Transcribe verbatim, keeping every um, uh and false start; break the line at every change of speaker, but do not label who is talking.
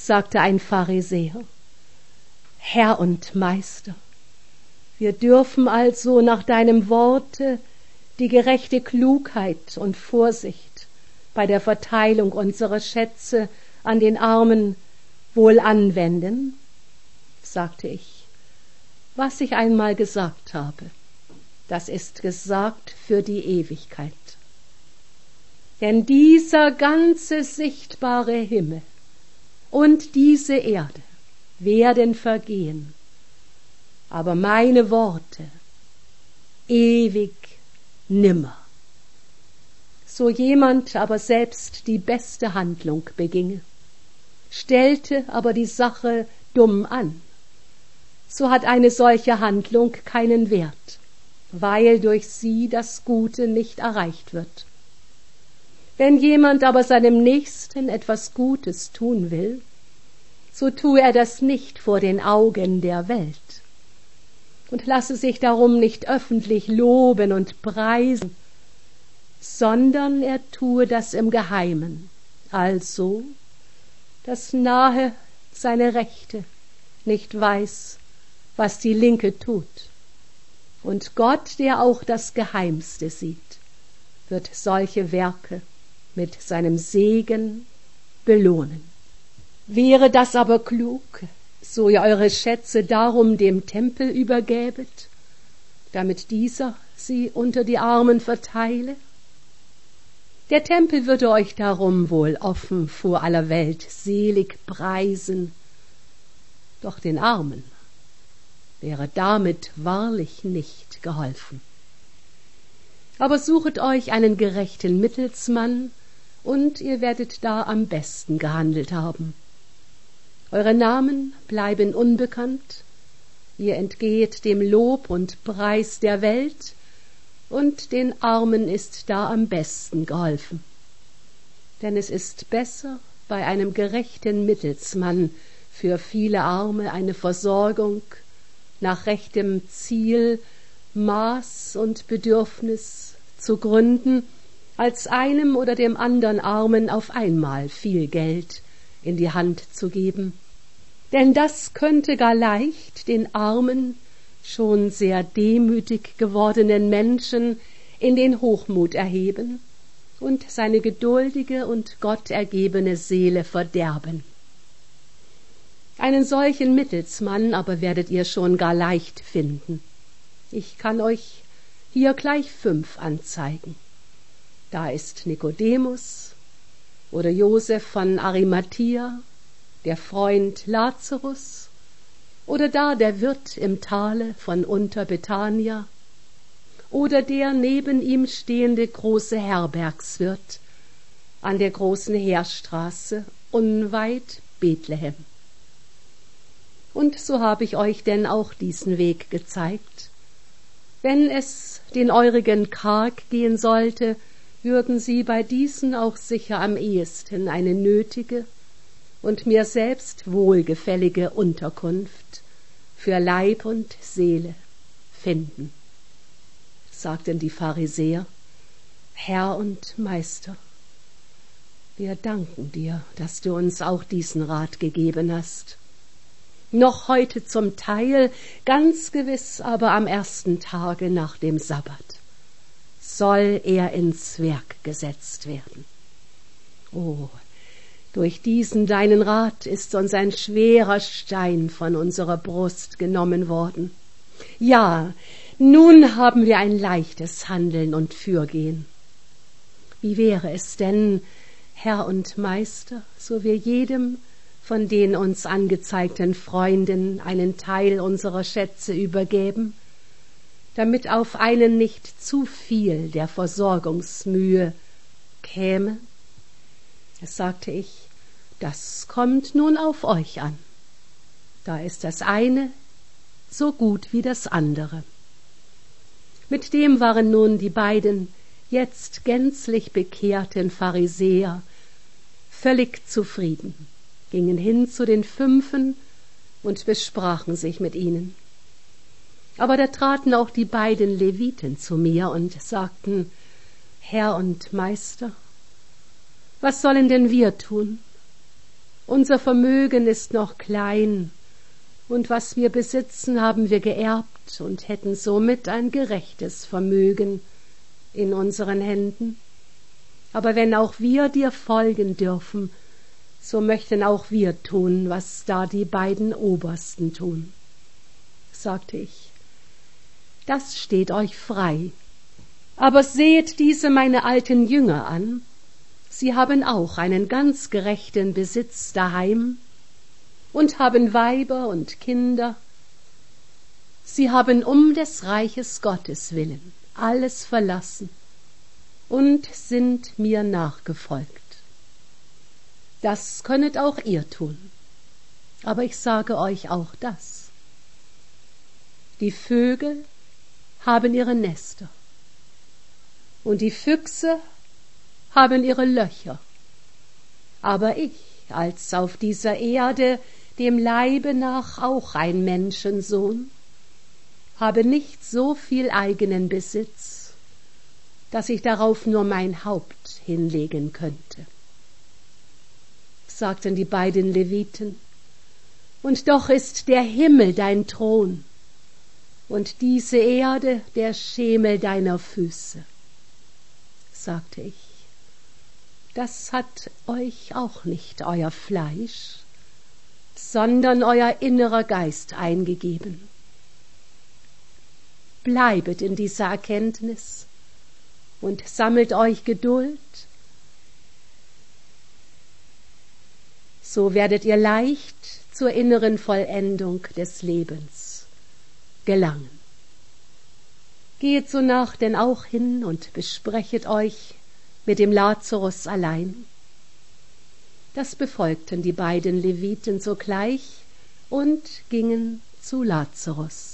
sagte ein Pharisäer: Herr und Meister, wir dürfen also nach deinem Worte die gerechte Klugheit und Vorsicht bei der Verteilung unserer Schätze an den Armen wohl anwenden? Sagte ich: Was ich einmal gesagt habe, das ist gesagt für die Ewigkeit. Denn dieser ganze sichtbare Himmel und diese Erde werden vergehen, aber meine Worte ewig nimmer. So jemand aber selbst die beste Handlung beginge, stellte aber die Sache dumm an, so hat eine solche Handlung keinen Wert, weil durch sie das Gute nicht erreicht wird. Wenn jemand aber seinem Nächsten etwas Gutes tun will, so tue er das nicht vor den Augen der Welt und lasse sich darum nicht öffentlich loben und preisen, sondern er tue das im Geheimen, also, dass nahe seine Rechte nicht weiß, was die Linke tut. Und Gott, der auch das Geheimste sieht, wird solche Werke mit seinem Segen belohnen. Wäre das aber klug, so ihr eure Schätze darum dem Tempel übergäbet, damit dieser sie unter die Armen verteile? Der Tempel würde euch darum wohl offen vor aller Welt selig preisen, doch den Armen wäre damit wahrlich nicht geholfen. Aber suchet euch einen gerechten Mittelsmann, und ihr werdet da am besten gehandelt haben. Eure Namen bleiben unbekannt, ihr entgehet dem Lob und Preis der Welt, und den Armen ist da am besten geholfen. Denn es ist besser, bei einem gerechten Mittelsmann für viele Arme eine Versorgung nach rechtem Ziel, Maß und Bedürfnis zu gründen, als einem oder dem andern Armen auf einmal viel Geld in die Hand zu geben. Denn das könnte gar leicht den armen, schon sehr demütig gewordenen Menschen in den Hochmut erheben und seine geduldige und gottergebene Seele verderben. Einen solchen Mittelsmann aber werdet ihr schon gar leicht finden. Ich kann euch hier gleich fünf anzeigen. Da ist Nikodemus oder Josef von Arimathia, der Freund Lazarus, oder da der Wirt im Tale von Unterbethania, oder der neben ihm stehende große Herbergswirt an der großen Heerstraße unweit Bethlehem. Und so habe ich euch denn auch diesen Weg gezeigt. Wenn es den eurigen karg gehen sollte, würden sie bei diesen auch sicher am ehesten eine nötige und mir selbst wohlgefällige Unterkunft für Leib und Seele finden. Sagten die Pharisäer: Herr und Meister, wir danken dir, dass du uns auch diesen Rat gegeben hast. Noch heute zum Teil, ganz gewiss aber am ersten Tage nach dem Sabbat soll er ins Werk gesetzt werden. Oh, durch diesen deinen Rat ist uns ein schwerer Stein von unserer Brust genommen worden. Ja, nun haben wir ein leichtes Handeln und Fürgehen. Wie wäre es denn, Herr und Meister, so wir jedem von den uns angezeigten Freunden einen Teil unserer Schätze übergäben, damit auf einen nicht zu viel der Versorgungsmühe käme? Es sagte ich, das kommt nun auf euch an. Da ist das eine so gut wie das andere. Mit dem waren nun die beiden jetzt gänzlich bekehrten Pharisäer völlig zufrieden, gingen hin zu den Fünfen und besprachen sich mit ihnen. Aber da traten auch die beiden Leviten zu mir und sagten: Herr und Meister, was sollen denn wir tun? Unser Vermögen ist noch klein, und was wir besitzen, haben wir geerbt und hätten somit ein gerechtes Vermögen in unseren Händen. Aber wenn auch wir dir folgen dürfen, so möchten auch wir tun, was da die beiden Obersten tun. Sagte ich, das steht euch frei. Aber seht diese meine alten Jünger an. Sie haben auch einen ganz gerechten Besitz daheim und haben Weiber und Kinder. Sie haben um des Reiches Gottes willen alles verlassen und sind mir nachgefolgt. Das könnet auch ihr tun. Aber ich sage euch auch das. Die Vögel haben ihre Nester und die Füchse haben ihre Löcher. Aber ich, als auf dieser Erde dem Leibe nach auch ein Menschensohn, habe nicht so viel eigenen Besitz, dass ich darauf nur mein Haupt hinlegen könnte. Sagten die beiden Leviten, und doch ist der Himmel dein Thron und diese Erde der Schemel deiner Füße. Sagte ich, das hat euch auch nicht euer Fleisch, sondern euer innerer Geist eingegeben. Bleibet in dieser Erkenntnis und sammelt euch Geduld, so werdet ihr leicht zur inneren Vollendung des Lebens gelangen. Geht so nach denn auch hin und besprechet euch mit dem Lazarus allein. Das befolgten die beiden Leviten sogleich und gingen zu Lazarus.